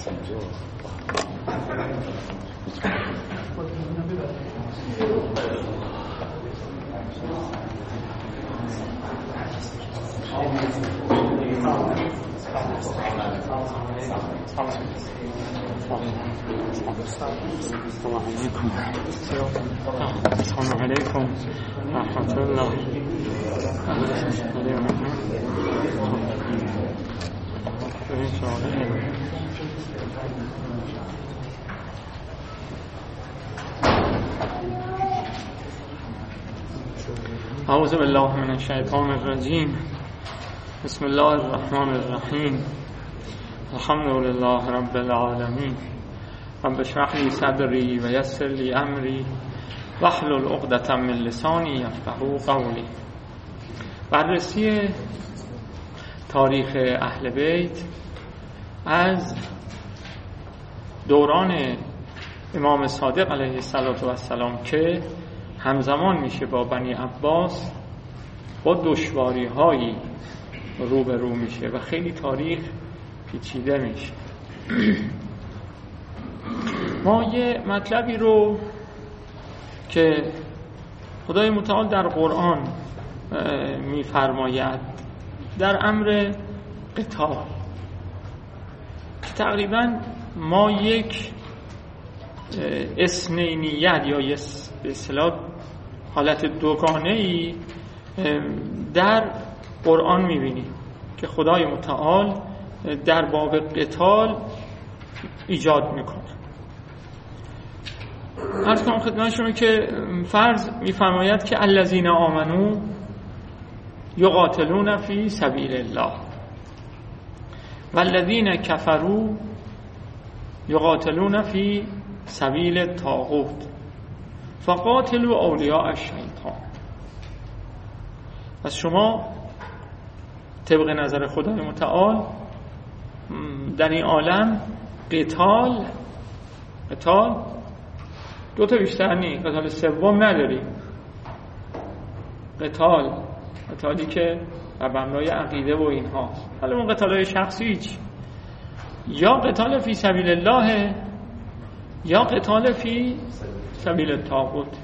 السلام علیکم رحمت الله. اعوذ بالله من الشیطان الرجیم. بسم الله الرحمن الرحیم. الحمد لله رب العالمین. رب اشرح لي صدري ويسر لي امري واحلل عقدة من لساني يفقهوا قولي. بررسی تاریخ اهل بیت از دوران امام صادق علیه السلام که همزمان میشه با بنی عباس با دشواری هایی روبرو میشه و خیلی تاریخ پیچیده میشه. ما یه مطلبی رو که خدای متعال در قرآن میفرماید در امر قتال، که تقریبا ما یک اثنینیت یا به اصطلاح حالت دوگانه‌ای در قرآن میبینیم که خدای متعال در باب قتال ایجاد میکنه. عرض کنم خدمت شما که فرض میفرماید که الذین آمنو یقاتلون فی سبیل الله والذین کفروا یقاتلون فی سبیل الطاغوت فقاتلوا اولیاء الشیطان. پس شما طبق نظر خدای متعال در این عالم قتال دو تا بیشتر نیست، قتال سوم نداری. قتالی که بر مبنای عقیده و اینها، حالا اون قتالای شخصی هیچ، یا قتال فی سبیل الله یا قتال فی سبیل الطاغوت.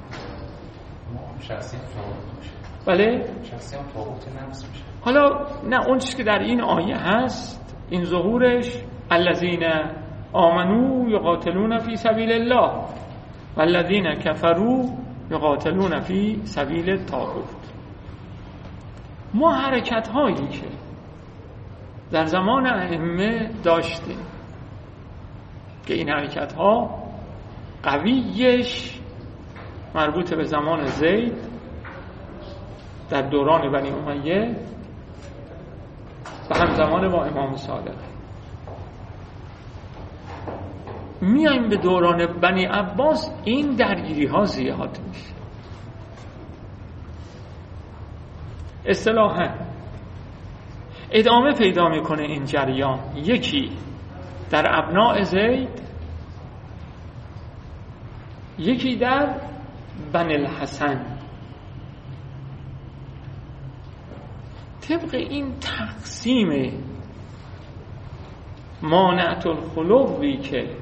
شخصی طاغوت میشه. بله؟ شخصی هم طاغوت نفس میشه. حالا نه، اون چیزی که در این آیه هست این ظهورش الذین آمنو یقاتلون فی سبیل الله والذین کفروا یقاتلون فی سبیل الطاغوت. ما حرکت هایی که در زمان ائمه داشتیم که این حرکت ها قویش مربوط به زمان زید در دوران بنی امیه و همزمان با امام صادق. میایم به دوران بنی عباس، این درگیری ها زیاد میشه. اصطلاحاً ادامه پیدا میکنه این جریان، یکی در ابناء زید، یکی در بنی الحسن. طبق این تقسیم مانعت الخلوی که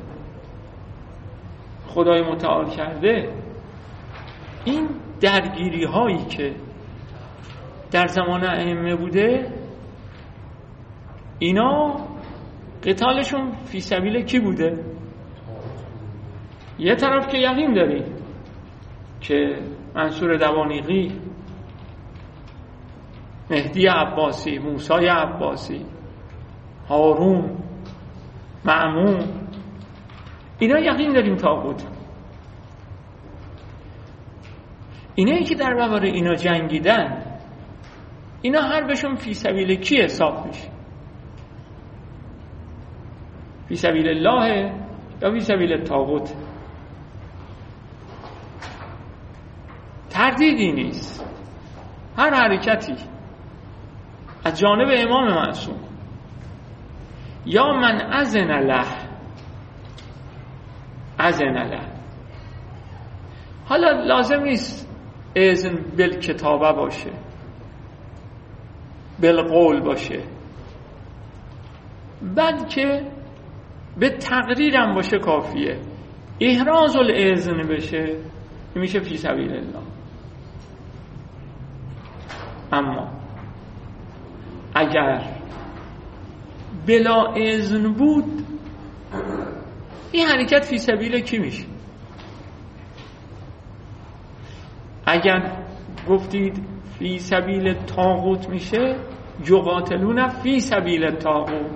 خدای متعال کرده، این درگیری هایی که در زمان ائمه بوده، اینا قتالشون فی سبیل کی بوده؟ یه طرف که یقین داری که منصور دوانیقی، مهدی عباسی، موسی عباسی، هارون، مأمون، اینا یقین داریم طاغوت. اینایی که در برابر اینا جنگیدن، اینا هر بهشون فی سبیل کی حساب میشه؟ فی سبیل الله یا فی سبیل الطاغوت؟ تردیدی نیست. هر حرکتی از جانب امام معصوم یا من اذن له، حالا لازم نیست اذن بالکتابه باشه، بالقول باشه، بلکه به تقریرم باشه کافیه، احراز الاذن بشه میشه فی سبیل الله. اما اگر بلا اذن بود این حرکت فی سبیل کی میشه؟ اگر گفتید فی سبیل طاغوت میشه، یقاتلون فی سبیل طاغوت.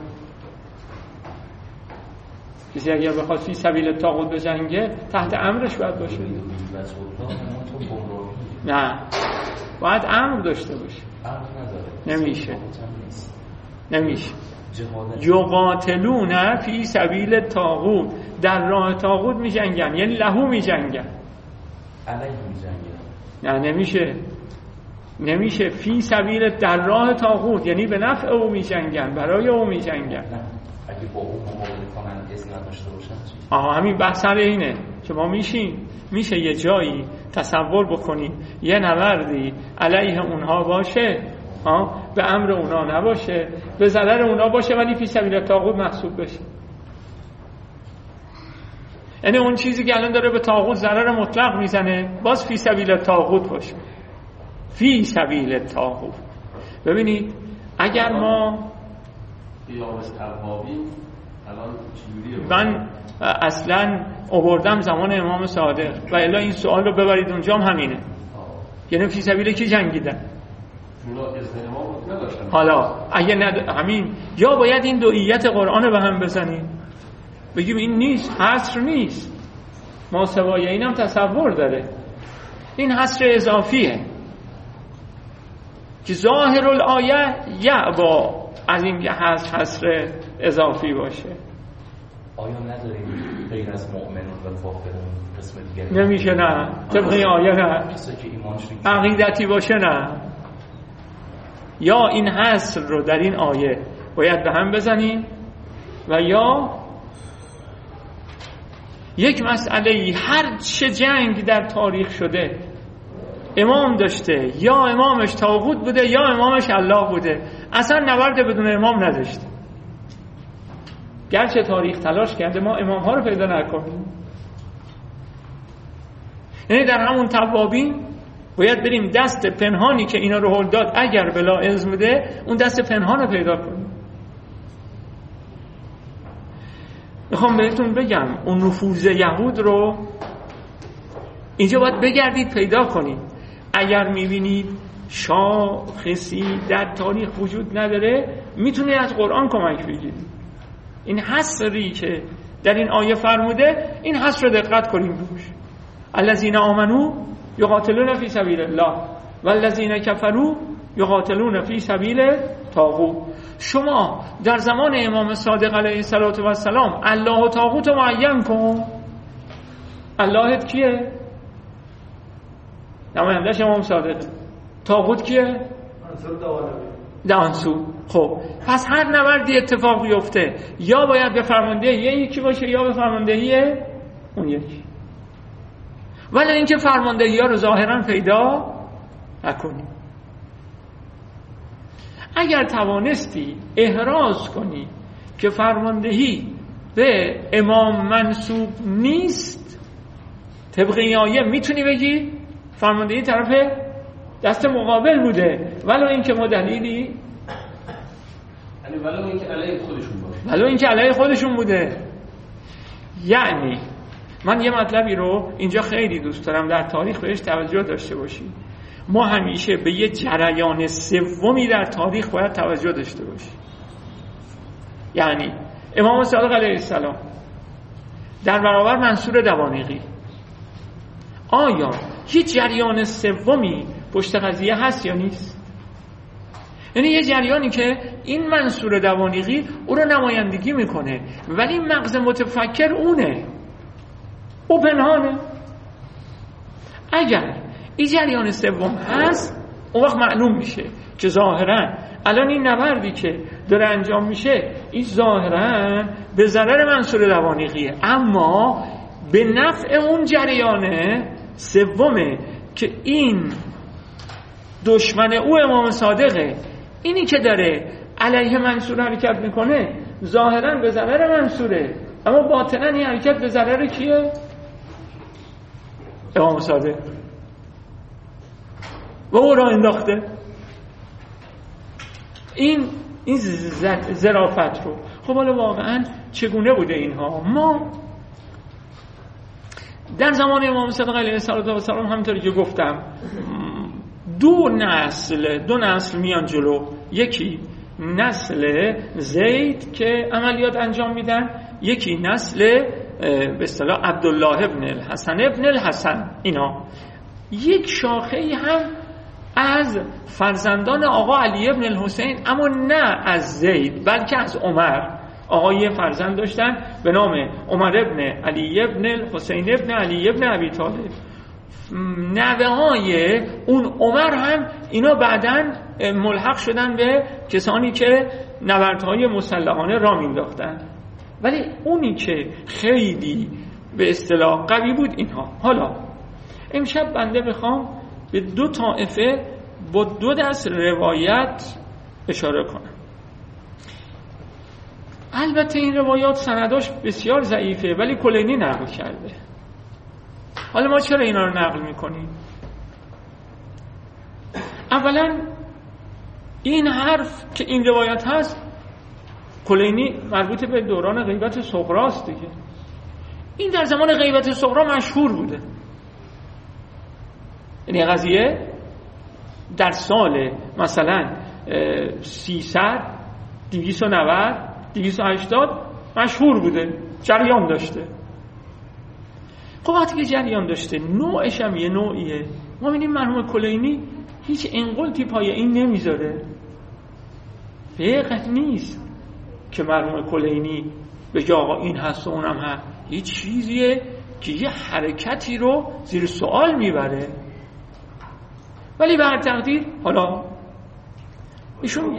کسی اگر بخواد فی سبیل طاغوت بجنگه تحت امرش باید باشه. نه، باید امر داشته باشه. نمیشه. یقاتلون فی سبیل طاغوت، در راه طاغوت میجنگن، یعنی لهو میجنگن. علیه میجنگن. نه، نمیشه. فی سبیل در راه طاغوت یعنی به نفع او میجنگن، برای او میجنگن. اگه با او مقابله کنن اذن نداشته باشن. همین بحث اینه که ما میشه یه جایی تصور بکنیم یه نبردی علیه اونها باشه، به امر اونها نباشه، به ضرر اونها باشه، ولی فی سبیل طاغوت محسوب بشه. یعنی اون چیزی که الان داره به طاغوت ضرر مطلق میزنه باز فی سبیل طاغوت باشه. فی سبیل طاغوت. ببینید اگر ما من اصلا آوردم زمان امام صادق و الا این سوال رو ببرید اونجا هم همینه، یعنی فی سبیل کی جنگیدن؟ حالا اگه همین، یا باید این دوئیت قرآن رو به هم بزنیم بگیم این نیست، حصر نیست، ما سوای این هم تصور داره، این حصر اضافیه که ظاهر الآیه یعبا از این حصر اضافی باشه. آیا نداریم غیر از مؤمنون و کافرون قسم دیگه؟ نمیشه، نه، طبق آیه نه. عقیدتی باشه نه. یا این حصر رو در این آیه باید به هم بزنیم و یا یک مسئله هر چه جنگ در تاریخ شده امام داشته، یا امامش طاغوت بوده یا امامش الله بوده، اصلا نبرد بدون امام نداشته. گرچه تاریخ تلاش کرده ما امام ها رو پیدا نکنیم، یعنی در همون توابین باید بریم دست پنهانی که اینا رو هل داد اگر بلا اذن بوده اون دست پنهان رو پیدا کنیم. میخوام بهتون بگم اون نفوذ یهود رو اینجا باید بگردید پیدا کنید. اگر میبینید شاخصی در تاریخ وجود نداره میتونید از قرآن کمک بگیرید. این حصری که در این آیه فرموده این حصر رو دقت کنیم روش. الذین آمنوا یقاتلون فی سبیل الله والذین کفروا یقاتلون فی سبیل طاغوت. شما در زمان امام صادق علیه السلام الله و طاغوت رو معین کن. اللهت کیه؟ نمایندش امام صادق. طاغوت کیه؟ دانسو. خب پس هر نبردی اتفاق بیفته یا باید به فرماندهی یکی باشه یا به فرماندهی اون یکی، ولی اینکه فرماندهی ها رو ظاهرا پیدا نکنی. اگر توانستی احراز کنی که فرماندهی به امام منسوب نیست، طبق این آیه میتونی بگی فرماندهی طرف دست مقابل بوده، ولو اینکه ما دلیلی، یعنی ولو اینکه علیه خودشون باشه، ولو اینکه علیه خودشون بوده. یعنی من یه مطلبی رو اینجا خیلی دوست دارم در تاریخ بهش توجه داشته باشیم. ما همیشه به یه جریان سومی در تاریخ باید توجه داشته باشیم. یعنی امام صادق علیه السلام در برابر منصور دوانیقی، آیا یه جریان سومی پشت قضیه هست یا نیست؟ یعنی یه جریانی که این منصور دوانیقی او رو نمایندگی میکنه ولی مغز متفکر اونه، او پنهانه. اگر این جریان سوم هست اون وقت معلوم میشه که ظاهرا الان این نبردی که داره انجام میشه این ظاهرا به ضرر منصور دوانیقیه، اما به نفع اون جریان سومه که این دشمن او امام صادقه. اینی که داره علیه منصور حرکت میکنه ظاهرا به ضرر منصوره، اما باطناً این حرکت به ضرر کیه؟ امام صادق و او را انداخته. این ظرافت رو. خب حالا واقعاً چگونه بوده اینها؟ ما در زمان امام صادق علیه السلام همونطوری که گفتم دو نسل میان جلو. یکی نسل زید که عملیات انجام میدن، یکی نسل به اصطلاح عبدالله ابن الحسن ابن الحسن. اینا یک شاخه هم از فرزندان آقا علی ابن الحسین، اما نه از زید بلکه از عمر. آقا یه فرزند داشتن به نام عمر ابن علی ابن الحسین ابن علی ابن ابی طالب. نوه های اون عمر هم اینا بعداً ملحق شدن به کسانی که نبردهای مسلحانه را مینداختن، ولی اونی که خیلی به اصطلاح قوی بود اینها. حالا امشب بنده بخوام به دو طائفه با دو دست روایت اشاره کنم. البته این روایات سنداش بسیار ضعیفه ولی کلینی نقل کرده. حالا ما چرا اینا رو نقل میکنیم؟ اولا این حرف که این روایت هست کلینی مربوط به دوران غیبت صغرا است دیگه. این در زمان غیبت صغرا مشهور بوده. یعنی قضیه در سال مثلا 300 290 280 مشهور بوده، جریان داشته. خب وقتی که جریان داشته نوعش هم یه نوعیه. ما می‌بینیم مرحوم کلینی هیچ انقلتی پای این نمیذاره. فقه نیست که مرحوم کلینی به جا آقا این هست و اونم هست. یه چیزیه که یه حرکتی رو زیر سوال میبره. ولی به هر تقدیر حالا ایشون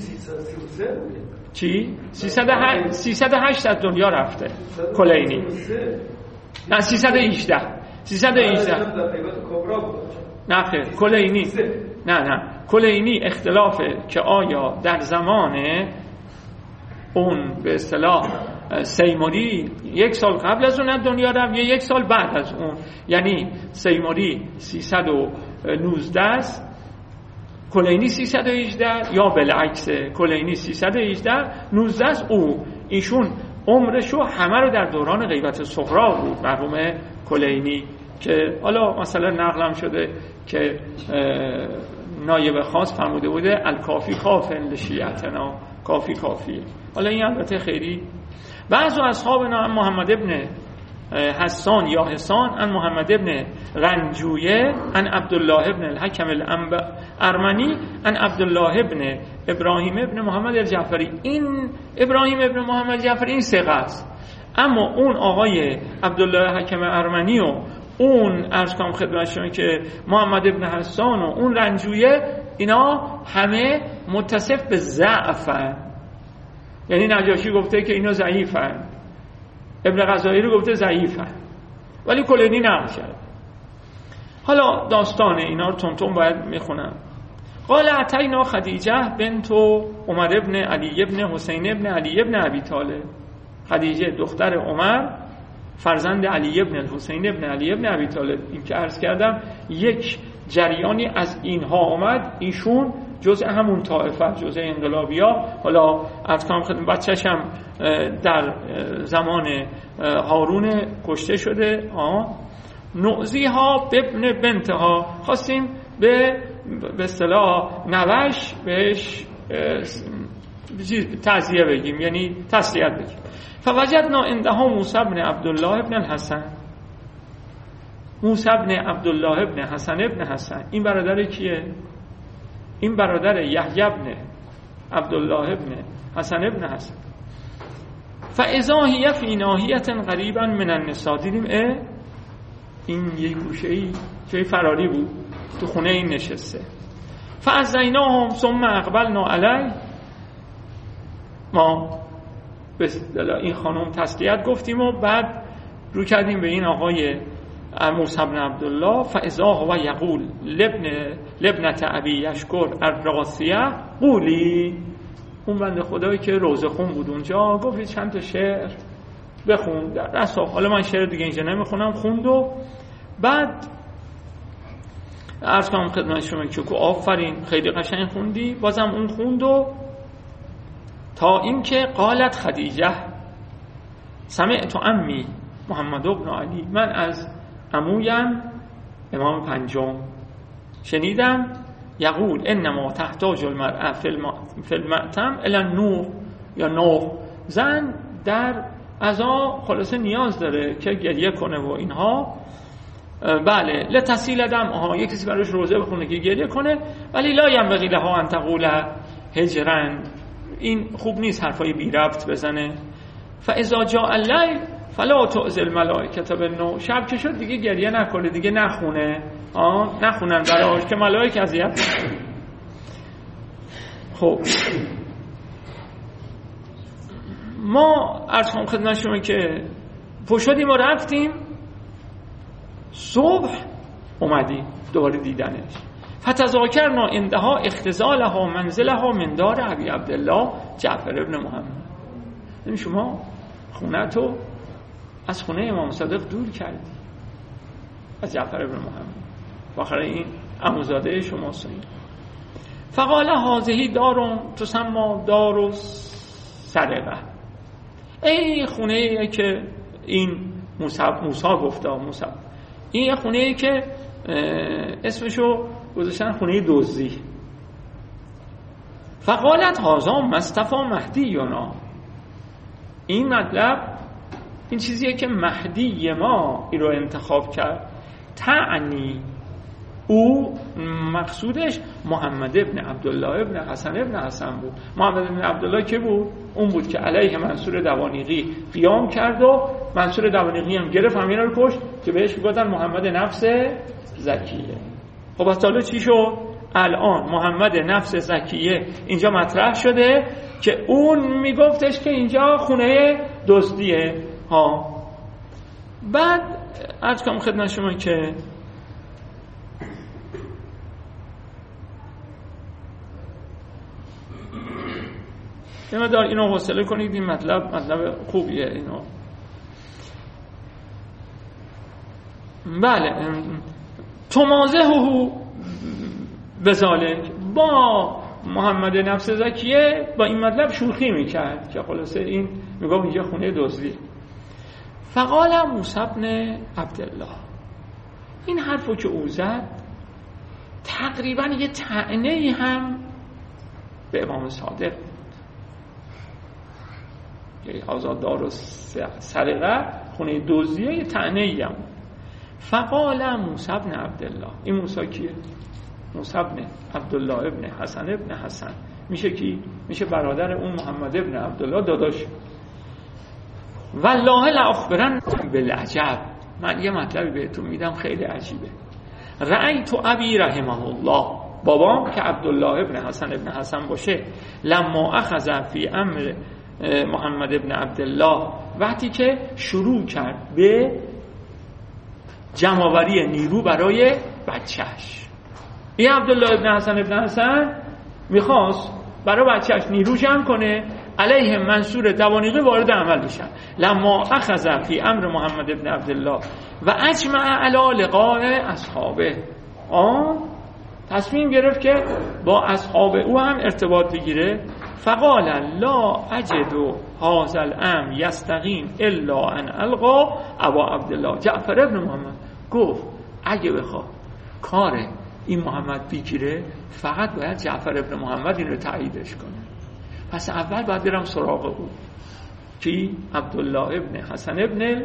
چی؟ 308 از دنیا رفته کلینی. نه 318 نه خیر کلینی نه کلینی اختلافه که آیا در زمان اون به اصطلاح سیموری 1 سال قبل از اون دنیا رفت یا 1 سال بعد از اون. یعنی سیموری 319 است، کلینی 318 یا بالعکس کلینی 318 19 است. ایشون عمرشو همه رو در دوران غیبت صغرا بود مرحوم کلینی، که حالا مثلا نقلم شده که نایب خاص فرموده بوده الکافی کافن لشیعتنا، کافی. حالا این البته خیلی بعضو اصحابنا محمد ابن حسان یا حسان ان محمد ابن رنجویه ان عبدالله ابن الحکم الارمنی ان عبدالله ابن ابراهیم ابن محمد الجعفری. این ابراهیم ابن محمد الجعفری این ثقه است، اما اون آقای عبدالله حکم ارمنی و اون عرض کنم خدمتشون که محمد ابن حسان و اون رنجویه اینا همه متصف به ضعفن. یعنی نجاشی گفته که اینا ضعیفن، ابن غزالی رو گفته ضعیفن، ولی کلینی نقل کرد. حالا داستان اینا رو تونتون باید میخونم. قال اتینا خدیجه بنت عمر ابن علی ابن حسین ابن علی ابن ابی طالب. خدیجه دختر عمر فرزند علی ابن الحسین ابن علی ابن ابی طالب. این که عرض کردم یک جریانی از اینها آمد، ایشون جزء همون طائفه، جزء انقلابیا. حالا از کام خدمت بچه‌ش هم در زمان هارون کشته شده. نعزیها بابن بنتها، خواستیم به اصطلاح نوش بهش تعزیه بگیم، یعنی تسلیت بگیم. فوجدنا عندها موسی بن عبدالله ابن الحسن. موسی بن عبدالله ابن حسن ابن حسن این برادر کیه؟ این برادر یحیی بن عبدالله ابن حسن ابن حسن. فاذا هی فی ناحیه قریبا من النساء. دیدیم این یک گوشه‌ای جای فراری بود، تو خونه این نشسته. فازیناهم ثم اقبلنا علی. ما به این خانم تسلیت گفتیم و بعد رو کردیم به این آقای موسی بن عبدالله. فاذا هو یقول لابنت ابی یشکر الراسیه قولی. اون بنده خدایی که روزه خون بود اونجا گفت چند تا شعر بخون در رسا. حالا من شعر دیگه اینجا نمیخونم. خوند و بعد عرض کنم خدمت شما که آفرین خیلی قشنگ خوندی. بازم اون خوند و تا اینکه قالت خدیجه سمعت عمی محمد بن علی، من از عمویم امام پنجم شنیدم یقول انما تحتاج المرأة فی المأتم الی النور یا نور، زن در عزا خلاصه نیاز داره که گریه کنه و اینها. بله لتسیل دمعها، یک کسی براش روزه بخونه که گریه کنه، ولی لا ینبغی لها ان تقول هجرا، این خوب نیست حرفای بی ربط بزنه. فاذا جاء الليل فلا تؤذي الملائکه بالنوم، شب که شد دیگه گریه نکنه، دیگه نخونه، نخونن براش که ملائکه اذیت نکنه. خب ما عرض کنم خدمت شما که پشودیم و رفتیم، صبح اومدیم دوباره دیدنش. فتذاکرنا عندها اختزالها منزلها من دار ابی عبدالله جعفر ابن محمد. این شما خونه تو از خونه امام صادق دور کردی، از جعفر ابن محمد، بالاخره این عموزاده شماست. فقال هذه دار تسمى دار سرقه، ای خونه که این موسی گفته، این خونه که اسمشو گذاشتن خونه دزدی. فقالت هذا مصطفی مهدینا، این مطلب این چیزیه که مهدی ما این رو انتخاب کرد. تعنی او مقصودش محمد ابن عبدالله ابن حسن ابن حسن بود. محمد ابن عبدالله که بود؟ اون بود که علیه منصور دوانیقی قیام کرد و منصور دوانیقی هم گرفت همین رو کشت که بهش میگفتن محمد نفس زکیه. خب از حالا چی شد؟ الان محمد نفس زکیه اینجا مطرح شده که اون میگفتش که اینجا خونه دزدیه ها. بعد عرض کنم خدمت شما که یه مدار اینو حوصله کنید، این مطلب خوبیه اینو. بله تمازهو بذالک، با محمد نفس زکیه با این مطلب شوخی میکرد که خلاصه این میگم اینجا خونه دزدی. فقال موسی بن عبدالله، این حرفو که او زد تقریبا یه طعنه‌ای هم به امام صادق بود که آزاددار و سرقه خونه دزدیه، یه طعنه‌ای هم. فقال موسی بن عبدالله، این موسی کیه؟ موسی بن عبدالله ابن حسن ابن حسن میشه کی؟ میشه برادر اون محمد ابن عبدالله داداش. والله لاخبرن بالعجب، من یه مطلبی بهتون میدم خیلی عجیبه. رأیت ابی رحمه الله، بابام که عبدالله ابن حسن ابن حسن باشه، لما اخذ فی امر محمد ابن عبدالله، وقتی که شروع کرد به جمع‌آوری نیرو برای بچهش، این عبدالله ابن حسن میخواست برای بچهش نیرو جمع کنه علیه منصور دوانیقی وارد عمل بشن. لما اخذ فی امر محمد ابن عبدالله و اجمع علی لقاء اصحابه، تصمیم گرفت که با اصحاب او هم ارتباط بگیره. فقال لا اجد هذا الامر یستقیم الا ان القا ابا عبدالله جعفر ابن محمد. گفت اگه بخواد کار این محمد بگیره فقط باید جعفر ابن محمد این رو تاییدش کنه، پس اول باید برم سراغ او کی؟ عبدالله ابن حسن ابن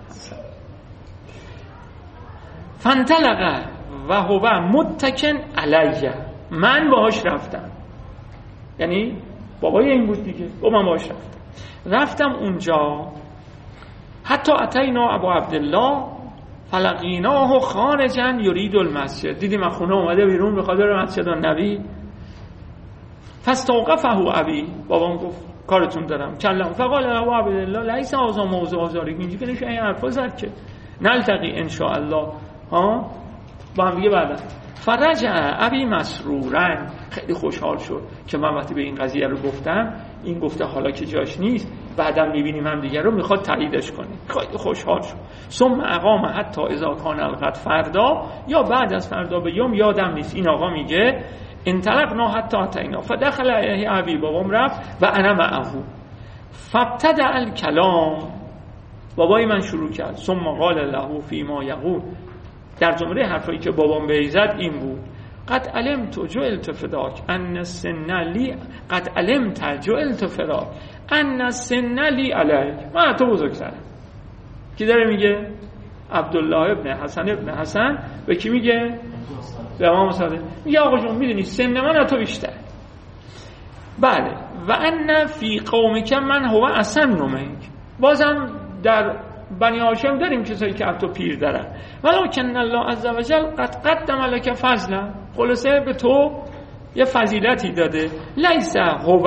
فانطلق و هو متکن علیه، من باهاش رفتم، یعنی بابای این بود دیگه، من باهاش رفتم اونجا. حتی اتینا ابو عبدالله فلقیناه خارجا یرید المسجد، دیدیم از خونه اومده بیرون میخواد بره مسجد النبی. فاستوقفه ابی، بابام گفت کارتون دارم کلم. فقال ابو عبدالله لیس هذا موضوع ذالک، اینجا که نشه این حرفا زد که نلتقی ان شاء الله، با هم دیگه بعدا. فرجع ابی مسرورا، خیلی خوشحال شد که من وقتی به این قضیه رو گفتم این گفته حالا که جاش نیست، بعدم میبینیم هم دیگر رو، میخواد تاییدش کنه. خیلی خوشحال شد. ثم اقام حتی اذا کان الغد، فردا یا بعد از فردا به یوم یادم نیست، این آقا میگه انطلقنا حتی اتینا فدخل علیه ابی، بابام رفت و انا معه فابتدأ الکلام، بابای من شروع کرد. ثم قال له فيما یقول، در جمله حرفایی که بابام به زد این بود: قد علمت جعلت فداک ان السن لی، قد علمت جعلت فداک ان السن لی علیک، من تو بزرگترم. کی داره میگه؟ عبدالله ابن حسن به کی میگه؟ به امام صادق. میگه آقا جون میدونی سن من از تو بیشتر. بله. و ان فی قومک من هو اسن منک، بازم در بنی هاشم داریم کسایی که از تو پیر دارن. ولکن الله عز وجل قد قدم لك فضلا، خلاصه به تو یه فضیلتی داده. لیس هو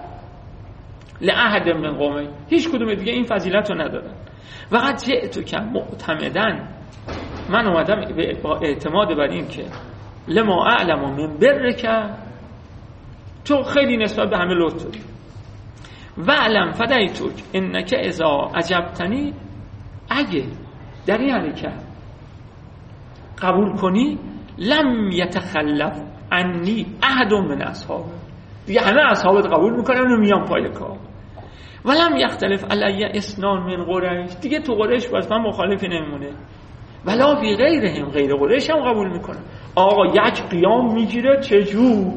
لأحد من قومک، هیچ کدوم دیگه این فضیلت رو ندادن. و قد جئتو که معتمدن، من اومدم با اعتماد بر این که لما اعلم من برک، تو خیلی نسبت به همه لطف داری. و علم فدیتک انک اذا عجبتنی، اگه در این حرکت قبول کنی لم یتخلف عنی احد من اصحاب، دیگه همه اصحابت قبول میکنن و میان پای کار. ولم یختلف علی اثنان من قریش، دیگه تو قریش باز من مخالفی نمیمونه. ولا فی غیرهم، غیر قریش هم قبول میکنن. آقا یک قیام میگیره چجور؟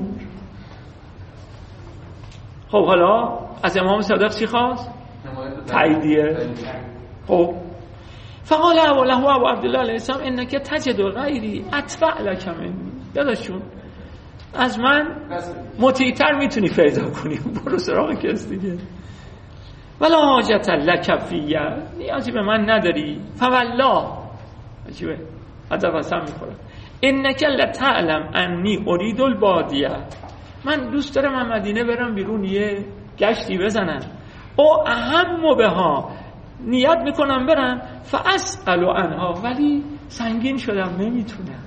خب حالا از امام صادق چی خواست؟ تاییدیه. خب فقال له ابو عبدالله علیه السلام انک تجد غیری اتبع لک منی، داداشون از من مطیع‌تر میتونی پیدا کنی، برو سراغ کس دیگه. ولا حاجت لک فی، نیازی به من نداری. فوالله، عجیبه ادب قسم میخوره، انک لتعلم انی ارید البادیه، من دوست دارم من مدینه برم بیرون یه گشتی بزنم. او اهم بها، نیت میکنم برم. فاسأل عنها، ولی سنگین شدم نمیتونم.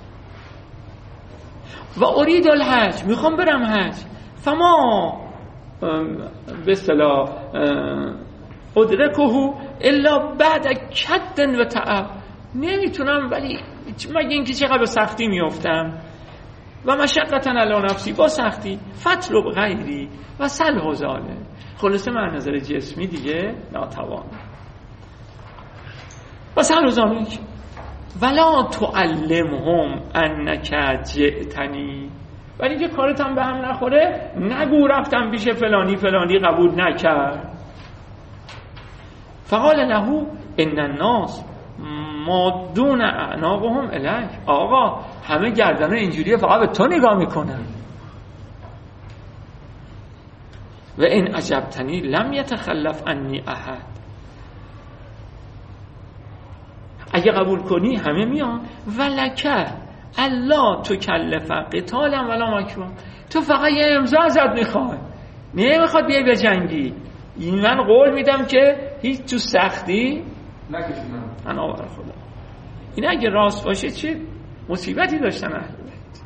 و ارید الحج، میخوام برم حج. فما به اصطلاح ادرکه الا بعد کد و تعب، نمیتونم ولی مگه اینکه چقدر به سختی میافتم. و مشقتا علی نفسی، با سختی. فطلب غیری و سل حزاله، خلاصه من نظر جسمی دیگه ناتوانم. و سل حزاله ولا تعلمهم انک جئتنی، ولی اینکه کارت هم به هم نخوره نگو رفتم پیش فلانی فلانی قبول نکرد. فقال له ان الناس ما دون اعناقهم الیک، آقا همه گردنه اینجوریه فقط به تو نگاه میکنن. و این عجبتنی لم یتخلف عنی احد، اگه قبول کنی همه میان. ولکه الله تکلف قتالا ولا مکرون، تو فقط یه امضا ازت میخواد، نمیخواد بیای به جنگی. من قول میدم که هیچ تو سختی نکشیدم. من آور خدا. این اگه راست باشه چه مصیبتی داشتن اهل بیت.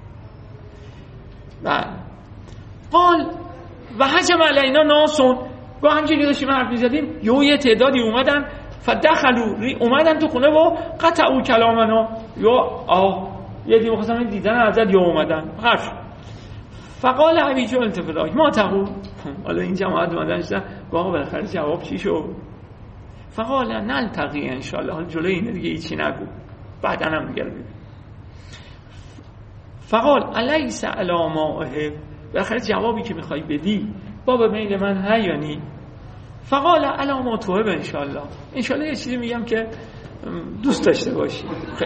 بله. قال و هجم علینا ناسون، با همجوری داشتیم حرف میزدیم یه تعدادی اومدن، فدخلوا، اومدن تو خونه و قطعوا کلامنا، یه دیگه خواستم دیدن ازت یا اومدن حرف. فقال عبیجو التفلاک ما تقول، حالا این جماعت اومدن شدن واقعا بالاخره جواب چی شد؟ فقال نلتقی انشالله، حالا جلوی اینه دیگه ایچی نگو، بعدا هم دیگه رو ببین. فقال الیس علی ما احب، بالاخره جوابی که میخوای بدی بابا میل من هست یا نی؟ فقال علی ما تحب انشالله، انشالله یه چیزی میگم که دوست داشته باشی.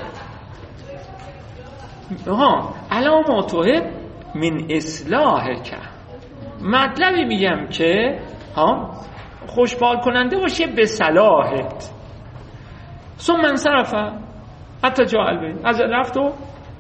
علی ما تحب من اصلاحک، مطلبی میگم که خوشبال کننده باشه به صلاحت. ثم انصرف حتی جاء البیت، از رفت و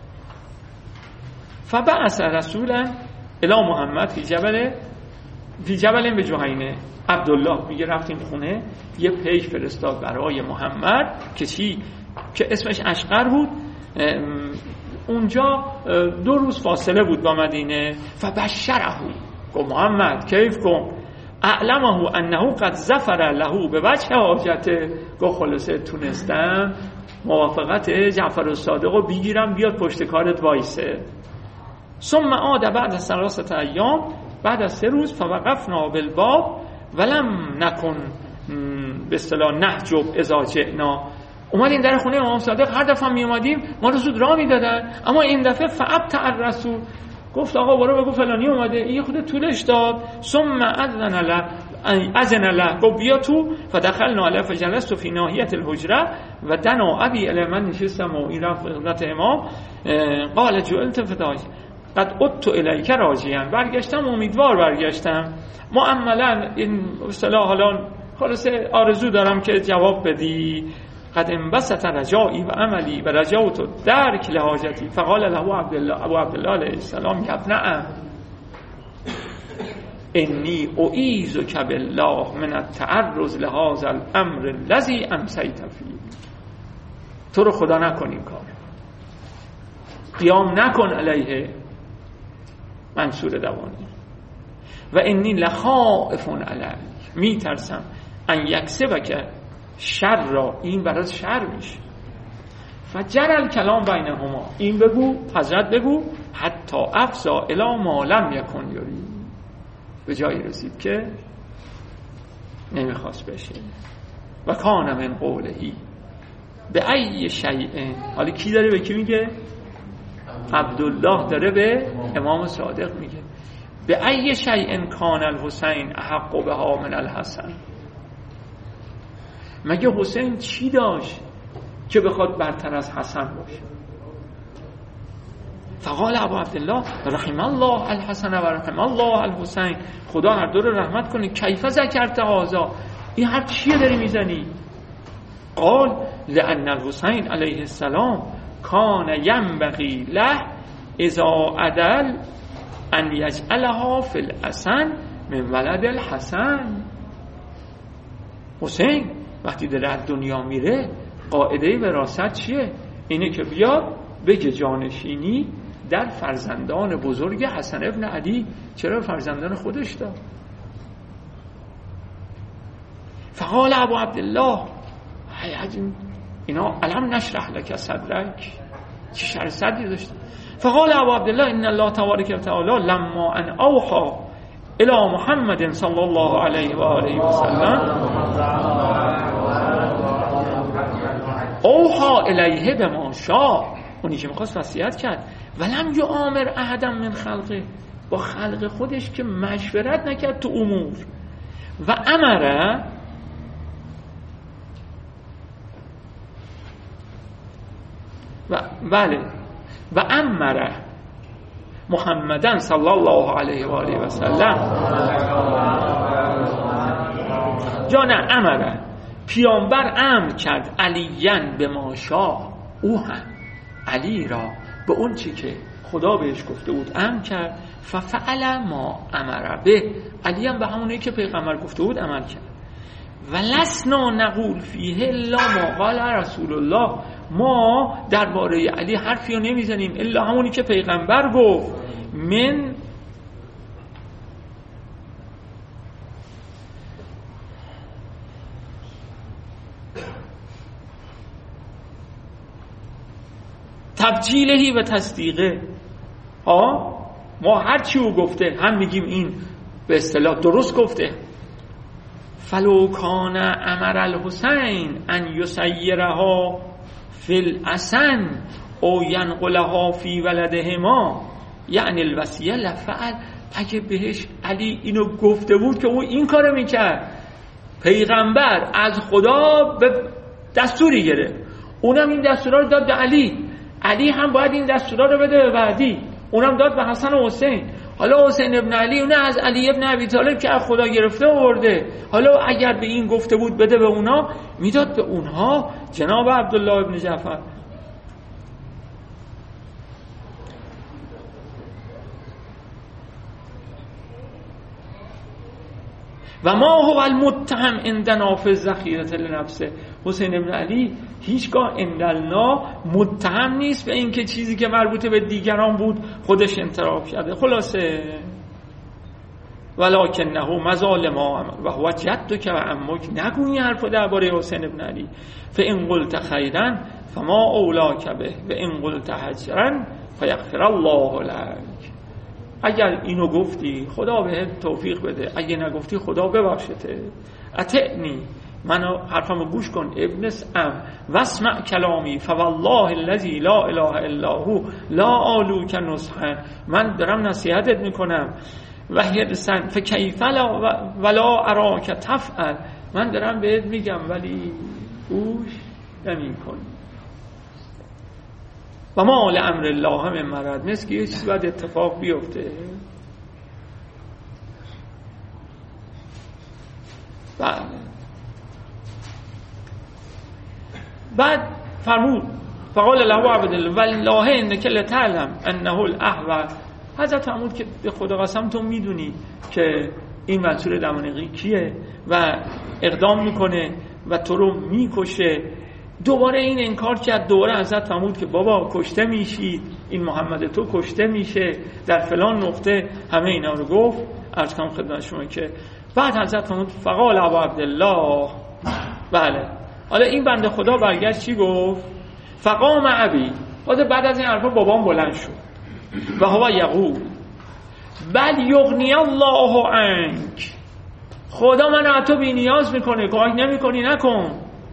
فبعث رسولا الی محمد فی جبل به جهینه. عبدالله میگه رفتیم خونه، یه پیک فرستاد برای محمد که چی؟ که اسمش اشقر بود. اونجا 2 روز فاصله بود با مدینه. فبشره، گفت محمد کیف کن اعلمه انه قد ظفر له به وجه حاجته. گفت خلاصه تونستم موافقت جعفر الصادق رو بگیرم بیاد پشت کارت وایسه. ثم عاد بعد از 3 ایام، بعد از 3 روز، فوقفنا بالباب ولم نکن به اصطلاح نحجب اذا جئنا. اومدیم در خونه امام صادق، هر دفعه می اومدیم ما رو زود راه میدادن، اما این دفعه فابتع الرسول، گفت آقا برو بگو فلانی اومده. این خود طولش داد. ثم اذن له، گفت بیا تو. فدخلنا علیه فجلست فی ناحیه الحجره و دنا ابی الی، من نشستم و این رفت حضرت امام. قال جعلت فدای قد عدت الیک راجعا، برگشتم امیدوار برگشتم. معملا این اصطلاح حالا خلاصه آرزو دارم که جواب بدی. قد انبسط رجائی و عملی و رجوت درک لحاجتی. فقال له ابو عبدالله علیه السلام یا ابن عم انی اعیذک بالله من التعرض لهذا الامر الذی امسیت فیه. تو رو خدا نکن این کار، قیام نکن علیه منصور دوانی. و انی لخائف علیک، می ترسم ان یکسبک شر را، این برای شر میشه. فجر الکلام بینهما، این بگو حضرت بگو حتی افضا الی ما لم یکن یری، به جایی رسید که نمیخواست بشه. و کان من قولهی به ای شیء، حالا کی داره به کی میگه؟ عبدالله داره به امام صادق میگه به ای شیء کان الحسین احق بها من الحسن. مگه حسین چی داشت که بخواد برتر از حسن باشه؟ فقال ابو عبدالله رحم الله الحسن و رحم الله الحسین، خدا هر دو رو رحمت کنه. کیف ذکرت هذا، این حرف چیه داری میزنی؟ قال لان الحسین علیه السلام کان ینبغی له اذا عدل ان یجعلها فی الحسن من ولد الحسن. حسین وقتی در دنیا میره قاعده وراثت چیه؟ اینه که بیا بگه جانشینی در فرزندان بزرگ حسن ابن علی. چرا فرزندان خودش داد؟ فقال ابو عبدالله اینا علم نشرح لک صدرک، چی شر صدری داشت؟ فقال ابو عبدالله ان الله تبارک و تعالی لما ان اوحى الى محمد صلی الله علیه و آله و سلم اوحى الیه بما شاء، اونی که میخواست وصیت کرد. ولم یؤامر احدا من خلقه، با خلق خودش که مشورت نکرد تو امور. و امره و امره محمدن صلی الله علیه و آله و سلم جان امره، پیامبر امر کرد علیین به ما شاء، او هم علی را به اون چی که خدا بهش گفته بود امر کرد. ففعل ما امر به، علی هم به همونی که پیغمبر گفته بود عمل کرد. ولسنا نقول فیه الا ما قال رسول الله، ما درباره علی حرفی رو نمیزنیم الا همونی که پیغمبر گفت. من تبجیلهی و تصدیقه، ما هر چی او گفته هم میگیم این به اصطلاح درست گفته. فلو کان امر الحسین ان یسیرها فی الحسن او ینقلها فی ولدهما یعنی الوصیه لفعل، اگه بهش علی اینو گفته بود که او این کارو میکرد. پیغمبر از خدا به دستوری گرفت، اونم این دستورا رو داد به علی، علی هم باید این دستورا رو بده به بعدی، اونم داد به حسن و حسین. حالا حسین ابن علی اونه از علی ابن ابی طالب که از خدا گرفته آورده، حالا اگر به این گفته بود بده به اونا، میداد به اونها. جناب عبدالله ابن جعفر و ما هو المتهم عندنا فی الذخیره لنفسه، حسین ابن علی هیچگاه عندنا متهم نیست به اینکه چیزی که مربوط به دیگران بود خودش انتخاب کرده. خلاصه ولکنه مظالم و هو جدک و عمک. نگو این حرفو درباره حسین ابن علی. فان قلت خیرا فما اولاک به و ان قلت هجرا فیغفر الله لك. اگر اینو گفتی خدا بهت توفیق بده، اگه نگفتی خدا ببخشته. اطعنی، منو حرفمو گوش کن ابن سم واسمع کلامی فوالله الذی لا اله الا هو لا آلوک نصحا. من دارم نصیحتت میکنم و هرسن فکیف ولا اراک تفعل. من دارم بهت میگم ولی گوش نمیکنی. و ما لامر الله هم مرد، مثل که یه چیز باید اتفاق بیفته. بله. بعد فرمود فقال له عبدالله والله انک لتعلم انه الاحوى. حضرت فرمود که به خدا قسم تو میدونی که این منصور دمنقی کیه و اقدام میکنه و تو رو میکشه. دوباره این انکار کرد. دوباره حضرت فرمود که بابا کشته میشی، این محمد تو کشته میشه در فلان نقطه. همه اینا رو گفت. عرض کنم خدمت شما که بعد حضرت فرمود فقال ابو عبدالله. بله، حالا این بنده خدا برگشت چی گفت؟ فقام ابی. بعد از این حرفا بابام بلند شد و هو یقول بل یغنی الله عنک. خدا من از تو بی نیاز میکنه، کمک نمیکنی نکن.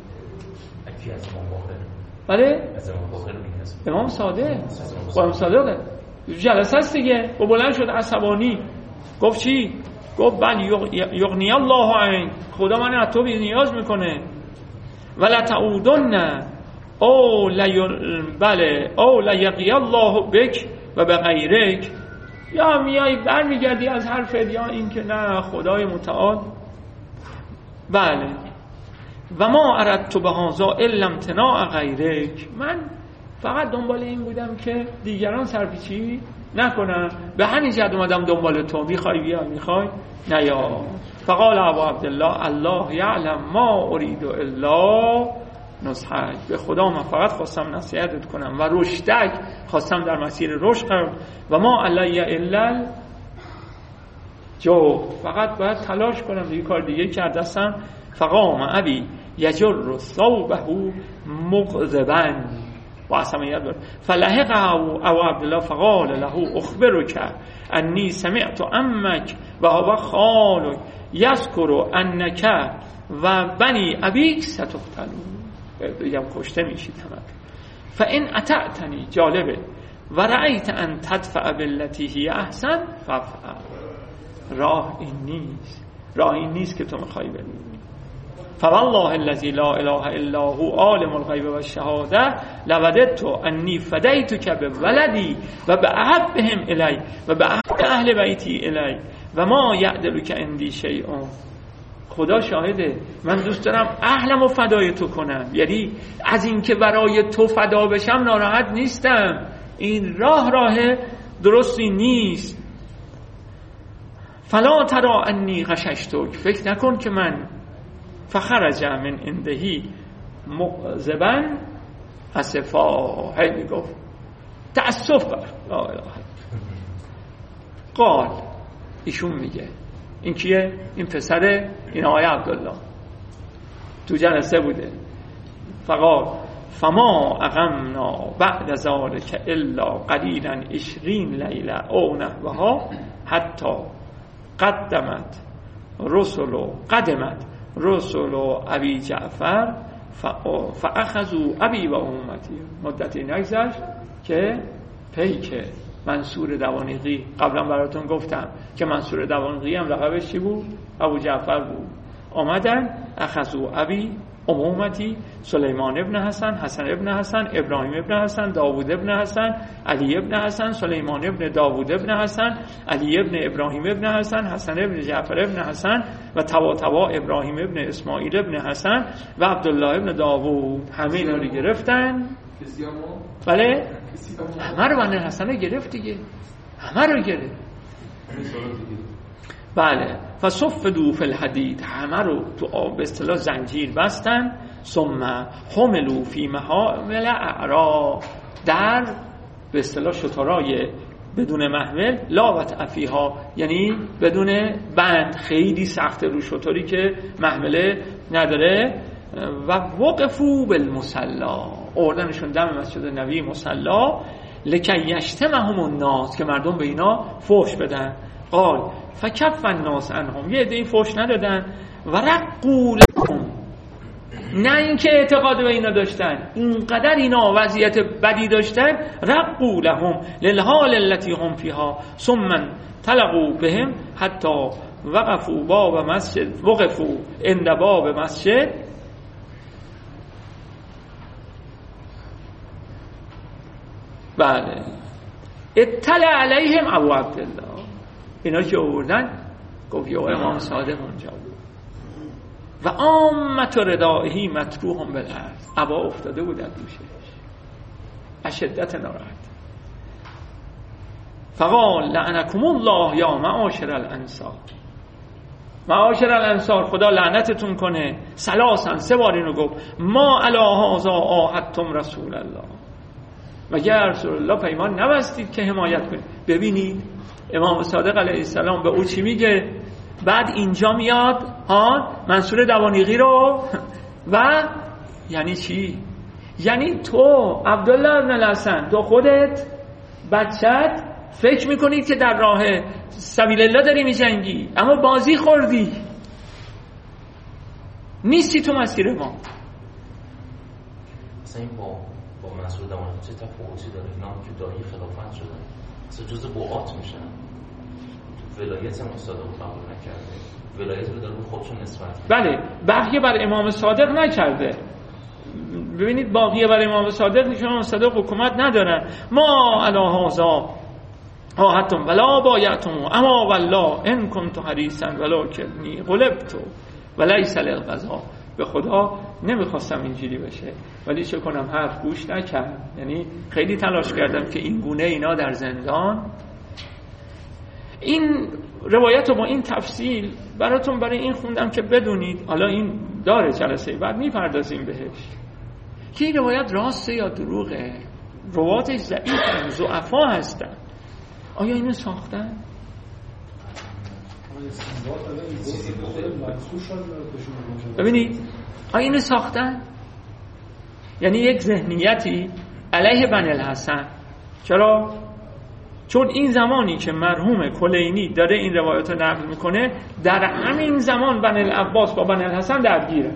بله؟ امام صادق. امام صادق جلسه است دیگه. و بلند شد عصبانی گفت چی؟ گفت بل یغنی الله عنک. خدا من از تو بی نیاز میکنه. ولا تعودن او لیقی الله بک و به غیرک. یا میای برمیگردی از حرفت یا این که نه خدای متعال. بله. و ما اردت بهذا الا امتناع غیرک. من فقط دنبال این بودم که دیگران سرپیچی نکنن. به همین جهت اومدم دنبال تو. میخوای بیا، میخوای نه یا. فقال ابو عبدالله الله یعلم ما اريد الا نصحک. به خدا من فقط خواستم نصیحتت کنم و رشدک، خواستم در مسیر رشد قرار. و ما علی الا جو، فقط باید تلاش کنم دیگه، کار دیگه کردستم. فقام ابی یجر ثوبه مغضبا و عصبانیت داره. فلحقه ابو عبدالله فقال له اخبرک انی سمعت عمک و هو خالک یذکر انک و بنی ابیک ستقتلون. بگم کشته میشید همه. فان اطعتنی، جالبه، و رأیت ان تدفع بالتی هی احسن فافعل. راه این نیست که تو میخوای بری. فوالله الذی لا اله الا هو عالم الغیب و الشهاده لوددت انی فدیتک بولدی و باحبهم الی و باحب اهل بیتی الی و ما یعدلک عندی شیء. خدا شاهده من دوست دارم اهلمو فدای تو کنم، یعنی از این که برای تو فدا بشم ناراحت نیستم. این راه درستی نیست. فلا ترى انی غششتک، فکر نکن که من. فخرج من عندهی مغضبا اسفا. هی گفت تأسف بر لا اله. قال، ایشون میگه، این کیه؟ این پسر این آقای عبدالله تو جلسه بوده. فقال فما اقمنا بعد ذلك الا قلیلا 20 لیله او نحوها حتی قدمت رسل ابی جعفر فاخذوا ابی و امتی. مدتی نگذشت که پیک منصور دوانقی، قبلا براتون گفتم که منصور دوانقی هم لقبش چی بود؟ ابو جعفر بود. آمدن اخذوا ابی امومتی، سلیمان ابن حسن، حسن ابن حسن، ابراهیم ابن حسن، داوود ابن حسن، علی ابن حسن، سلیمان ابن داوود ابن حسن، علی ابن ابراهیم ابن حسن، حسن ابن جعفر ابن حسن و تبا ابراهیم ابن اسماعیل ابن حسن و عبدالله ابن داوود. همه اینا رو گرفتن. بله، همه رو بنی حسن رو گرفت دیگه، همه رو گرفت. بله، فصفدوا فی الحدید، همه رو تو آب به اصطلاح زنجیر بستن. ثم حملوا فی محامل اعرا، در به اصطلاح شترای بدون محمل، لا وطأ فیها یعنی بدون بند، خیلی سخت رو شطوری که محمله نداره. و وقفوا بالمصلا، آوردنشون دم مسجد نبی مصلا، لکی یشتمهم الناس که مردم به اینا فحش بدن. قال فکف الناس عنهم، یه عده‌ای فحش ندادن. و رقوا لهم، نه اینکه اعتقاد به اینا داشتن، اینقدر اینا وضعیت بدی داشتن، رقوا لهم للحال التي هم فيها ثم طلقوا بهم حتی وقفوا عند باب مسجد. بله، اطلع علیهم ابو عبدالله، اینا که آوردن گفت یا امام صادق اونجا بود. و عامت ردائهی مطروحهم بالارض، ابا افتاده بود در دوشش اشدت ناراحت. فقال لعنکم الله یا معاشر الانصار، معاشر الانصار خدا لعنتتون کنه. ثلاثا، 3 بار اینو گفت. ما علی هذا عاهدتم رسول الله، مگر رسول الله پیمان نبستید که حمایت کنید؟ ببینید امام صادق علیه السلام به او چی میگه؟ بعد اینجا میاد منصور دوانیقی رو و یعنی چی؟ یعنی تو عبدالله بن الحسن، تو خودت بچت فکر میکنید که در راه سبیل الله داری میجنگی، اما بازی خوردی، نیستی تو مسیر ما. مثلا این با مسعود دوانیقی چه تفاوتی داره؟ اینا هم که دایی خلافت شدن، مثلا جزء بوقات میشن. ولایت امام صادق رو قبول نکرده، ولایت رو داره به خودشون نسبت میده. بله، بقیه بر امام صادق نکرده. ببینید باقیه بر امام صادق نشون امام صادق حکومت ندارن. ما علی هذا عاهدتم ولا بایعتم، اما والله ان کنت حریصا ولکنی غلبت ولیس للقضا. به خدا نمیخواستم اینجوری بشه، ولی چه کنم حرف گوش نکرد. یعنی خیلی تلاش کردم که این گونه اینا در زندان. این روایت رو با این تفصیل براتون برای این خوندم که بدونید، حالا این داره جلسه بعد میپردازیم بهش، که این روایت راسته یا دروغه، رواتش ضعیفن، ضعفا هستن. آیا اینو ساختن؟ ببینید آیا اینو ساختن؟ یعنی یک ذهنیتی علیه بنی الحسن. چرا؟ چون این زمانی که مرحوم کلینی داره این روایت رو نقل میکنه، در همین زمان بنی العباس با بنی الحسن درگیره.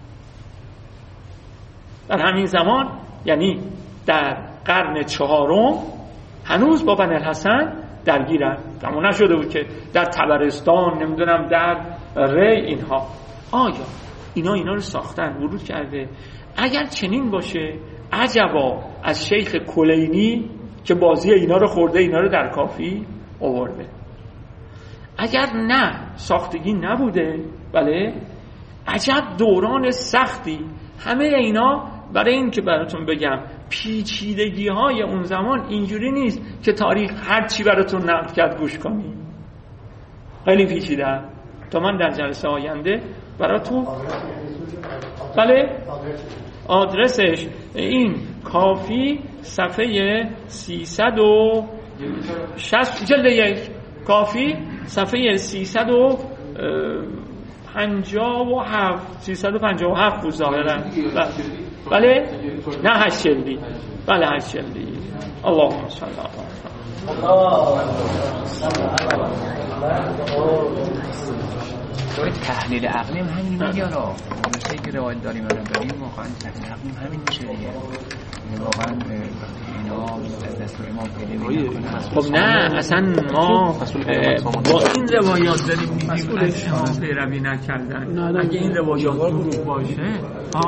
در همین زمان یعنی در قرن 4 هنوز با بنی الحسن درگیرن. اما نشده بود که در طبرستان نمیدونم در ری اینها. آیا اینا رو ساختن، ورود کرده؟ اگر چنین باشه عجبا از شیخ کلینی که بازی اینا رو خورده، اینا رو در کافی آورده. اگر نه ساختگی نبوده، بله، عجب دوران سختی. همه اینا برای این که براتون بگم پیچیدگی های اون زمان اینجوری نیست که تاریخ هر چی براتون نقل کرد گوش کنید. خیلی پیچیده. تا من در جلسه آینده براتون، بله، آدرسش این کافی صفحه 360 جلد 1، کافی صفحه 357 بود ظاهرا. بله، نه 8 جلدی، بله 8 جلدی. اللهم صل علی محمد. تحلیل عقلی هم همین میگه. مثل که روایت داریم واقعا تحلیل عقلی همین میشه دیگه. واقعا اینا از دستور امام پیدا میکنن. خب نه، اصلا ما با این روایات داریم میگیم از امام پیروی نکردن. اگه این روایات دروغ باشه